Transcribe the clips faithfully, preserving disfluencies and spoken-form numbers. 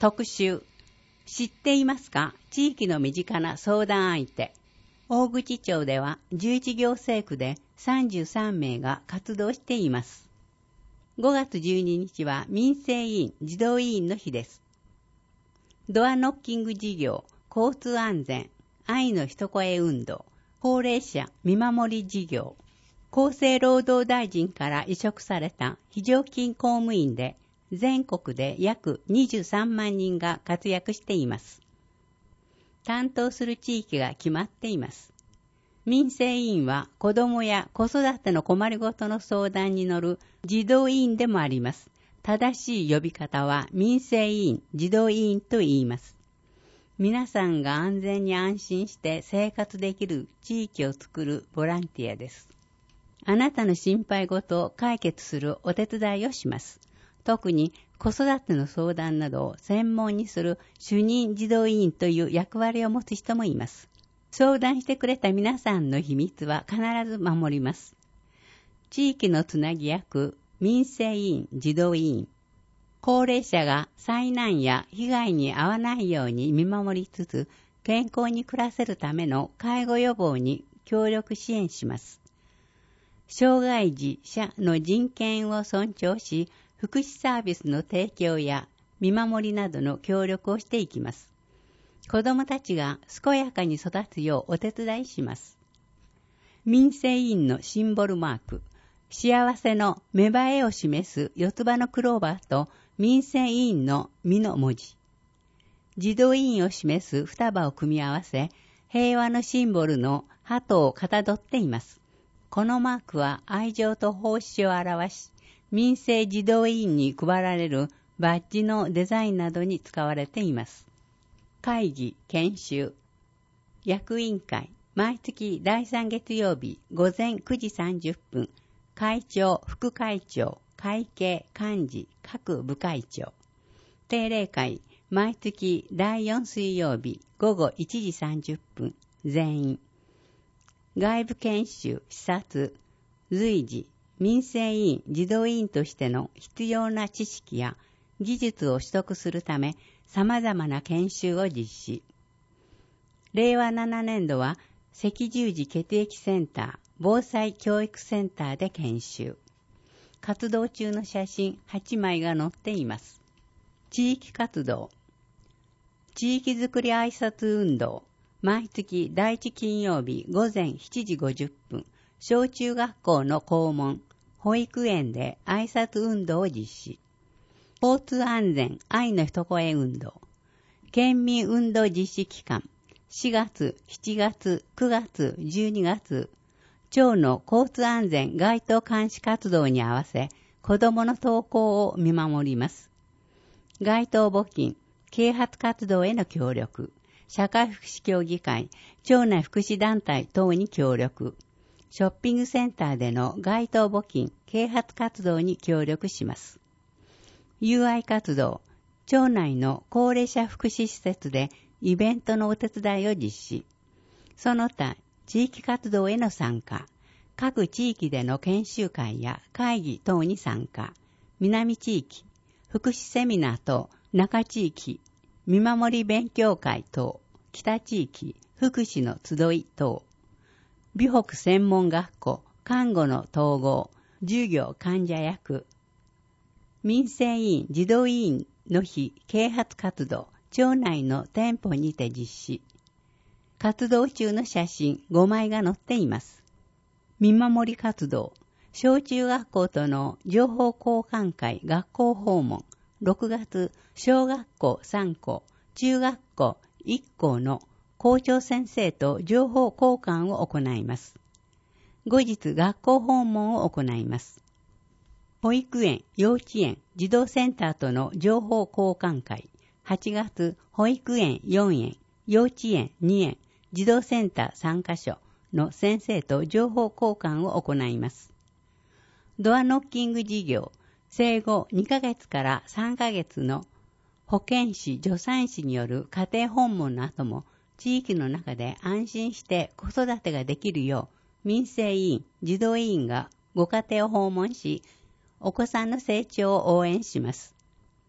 特集。知っていますか？地域の身近な相談相手。大口町ではじゅういち行政区でさんじゅうさんめいが活動しています。ごがつじゅうににちは民生委員児童委員の日です。ドアノッキング事業、交通安全、愛の一声運動、高齢者見守り事業、厚生労働大臣から委嘱された非常勤公務員で、全国で約にじゅうさんまんにんが活躍しています。担当する地域が決まっています。民生委員は子どもや子育ての困りごとの相談に乗る児童委員でもあります。正しい呼び方は民生委員、児童委員と言います。皆さんが安全に安心して生活できる地域を作るボランティアです。あなたの心配事を解決するお手伝いをします。特に子育ての相談などを専門にする主任児童委員という役割を持つ人もいます。相談してくれた皆さんの秘密は必ず守ります。地域のつなぎ役、民生委員、児童委員。高齢者が災難や被害に遭わないように見守りつつ、健康に暮らせるための介護予防に協力支援します。障害児者の人権を尊重し、福祉サービスの提供や見守りなどの協力をしていきます。子どもたちが健やかに育つようお手伝いします。民生委員のシンボルマーク、幸せの芽生えを示す四つ葉のクローバーと民生委員の実の文字。児童委員を示す双葉を組み合わせ、平和のシンボルの鳩をかたどっています。このマークは愛情と奉仕を表し、民生児童委員に配られるバッジのデザインなどに使われています。会議、研修、役員会、毎月だいさん月曜日午前くじさんじゅっぷん、会長、副会長、会計、幹事、各部会長。定例会、毎月だいよん水曜日午後いちじさんじゅっぷん、全員。外部研修、視察、随時、民生委員、児童委員としての必要な知識や技術を取得するため、様々な研修を実施。れいわななねんどは、赤十字血液センター、防災教育センターで研修。活動中の写真はちまいが載っています。地域活動。地域づくり挨拶運動。毎月だいいち金曜日午前しちじごじゅっぷん、小中学校の校門、保育園で挨拶運動を実施。交通安全愛の一声運動。県民運動実施期間、しがつ、しちがつ、くがつ、じゅうにがつ、町の交通安全街頭監視活動に合わせ、子どもの登校を見守ります。街頭募金、啓発活動への協力。社会福祉協議会、町内福祉団体等に協力。ショッピングセンターでの街頭募金、啓発活動に協力します。友愛活動、町内の高齢者福祉施設でイベントのお手伝いを実施。その他、地域活動への参加。各地域での研修会や会議等に参加。南地域、福祉セミナー等、中地域、見守り勉強会等、北地域、福祉の集い等、美北専門学校、看護の統合、授業患者役、民生委員、児童委員の日、啓発活動、町内の店舗にて実施。活動中の写真ごまいが載っています。見守り活動、小中学校との情報交換会学校訪問、ろくがつ、小学校さん校、中学校いっ校の校長先生と情報交換を行います。後日、学校訪問を行います。保育園、幼稚園、児童センターとの情報交換会、はちがつ、保育園よん園、幼稚園に園、児童センターさんカ所の先生と情報交換を行います。ドアノッキング事業、生後にかげつからさんかげつの保健師、助産師による家庭訪問の後も地域の中で安心して子育てができるよう民生委員、児童委員がご家庭を訪問し、お子さんの成長を応援します。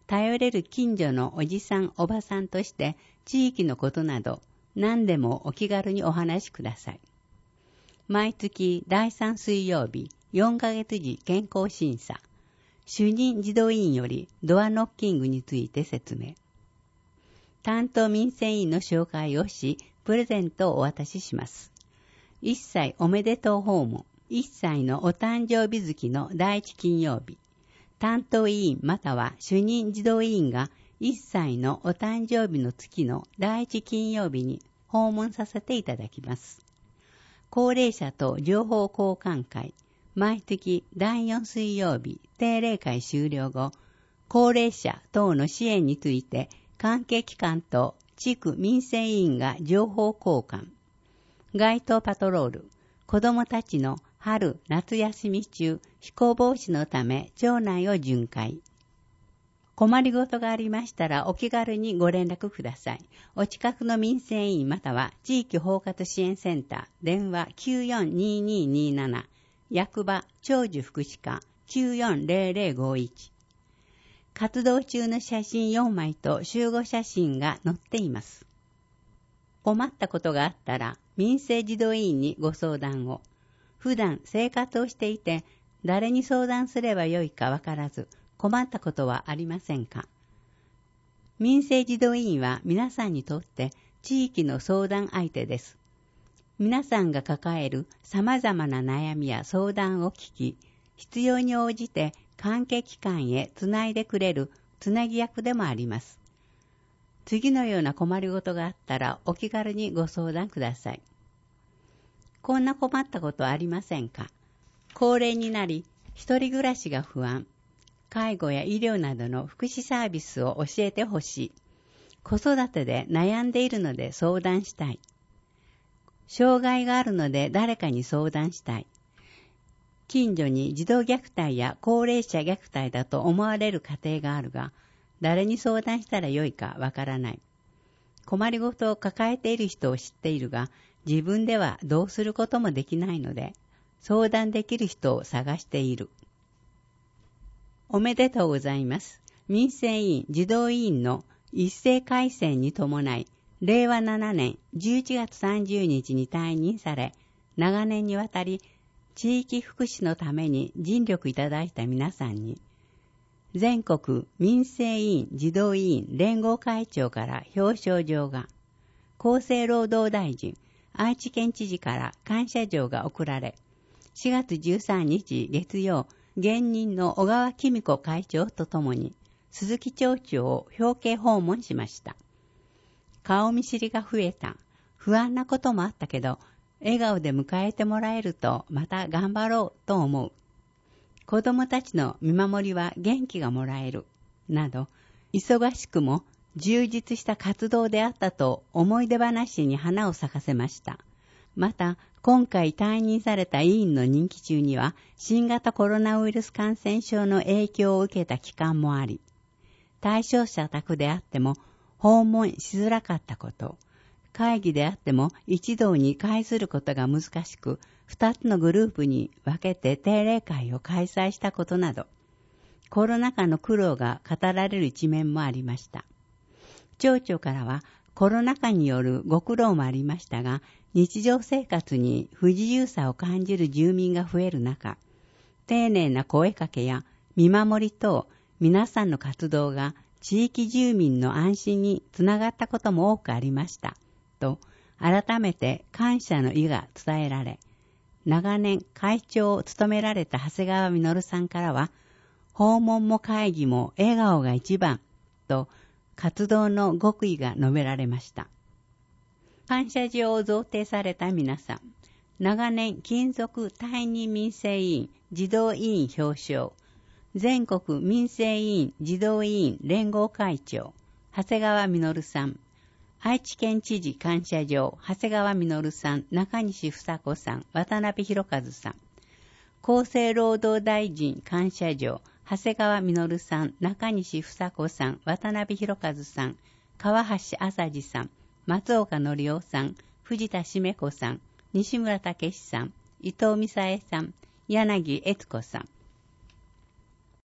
頼れる近所のおじさんおばさんとして地域のことなど何でもお気軽にお話しください。毎月だいさん水曜日よんかげつ時健康審査、主任児童委員よりドアノッキングについて説明。担当民生委員の紹介をし、プレゼントをお渡しします。いっさいおめでとう訪問、いっさいのお誕生日月の第一金曜日、担当委員または主任児童委員がいっさいのお誕生日の月の第一金曜日に訪問させていただきます。高齢者と情報交換会、毎月だいよん水曜日定例会終了後、高齢者等の支援について関係機関と地区民生委員が情報交換、街頭パトロール、子どもたちの春・夏休み中、非行防止のため町内を巡回。困りごとがありましたらお気軽にご連絡ください。お近くの民生委員または地域包括支援センター、電話きゅうよんにーにーにーなな、役場長寿福祉課きゅうよんゼロゼロごいち。活動中の写真よんまいと集合写真が載っています。困ったことがあったら民生児童委員にご相談を。普段生活をしていて誰に相談すればよいかわからず困ったことはありませんか。民生児童委員は皆さんにとって地域の相談相手です。皆さんが抱える様々な悩みや相談を聞き、必要に応じて関係機関へつないでくれるつなぎ役でもあります。次のような困りごとがあったらお気軽にご相談ください。こんな困ったことはありませんか。高齢になり、一人暮らしが不安、介護や医療などの福祉サービスを教えてほしい。子育てで悩んでいるので相談したい。障害があるので誰かに相談したい。近所に児童虐待や高齢者虐待だと思われる家庭があるが、誰に相談したらよいかわからない。困りごとを抱えている人を知っているが、自分ではどうすることもできないので、相談できる人を探している。おめでとうございます。民生委員児童委員の一斉改選に伴い、れいわななねんじゅういちがつさんじゅうにちに退任され、長年にわたり地域福祉のために尽力いただいた皆さんに、全国民生委員児童委員連合会長から表彰状が、厚生労働大臣、愛知県知事から感謝状が贈られ、しがつじゅうさんにち月曜、現任の小川公子会長とともに、鈴木町長を表敬訪問しました。顔見知りが増えた。不安なこともあったけど、笑顔で迎えてもらえるとまた頑張ろうと思う。子供たちの見守りは元気がもらえる。など、忙しくも充実した活動であったと思い出話に花を咲かせました。また、今回退任された委員の任期中には、新型コロナウイルス感染症の影響を受けた期間もあり、対象者宅であっても訪問しづらかったこと、会議であっても一堂に会することが難しく、二つのグループに分けて定例会を開催したことなど、コロナ禍の苦労が語られる一面もありました。町長からはコロナ禍によるご苦労もありましたが、日常生活に不自由さを感じる住民が増える中、丁寧な声かけや見守り等、皆さんの活動が地域住民の安心につながったことも多くありました。と、改めて感謝の意が伝えられ、長年会長を務められた長谷川実さんからは、訪問も会議も笑顔が一番と、活動の極意が述べられました。感謝状を贈呈された皆さん、長年勤続退任民生委員児童委員表彰、全国民生委員児童委員連合会長、長谷川実さん、愛知県知事感謝状、長谷川実さん、中西房子さん、渡辺博和さん、厚生労働大臣感謝状、長谷川実さん、中西房子さん、渡辺博和さん、川橋朝治さん、松岡則夫さん、藤田しめ子さん、西村武さん、伊藤美沙恵さん、柳悦子さん、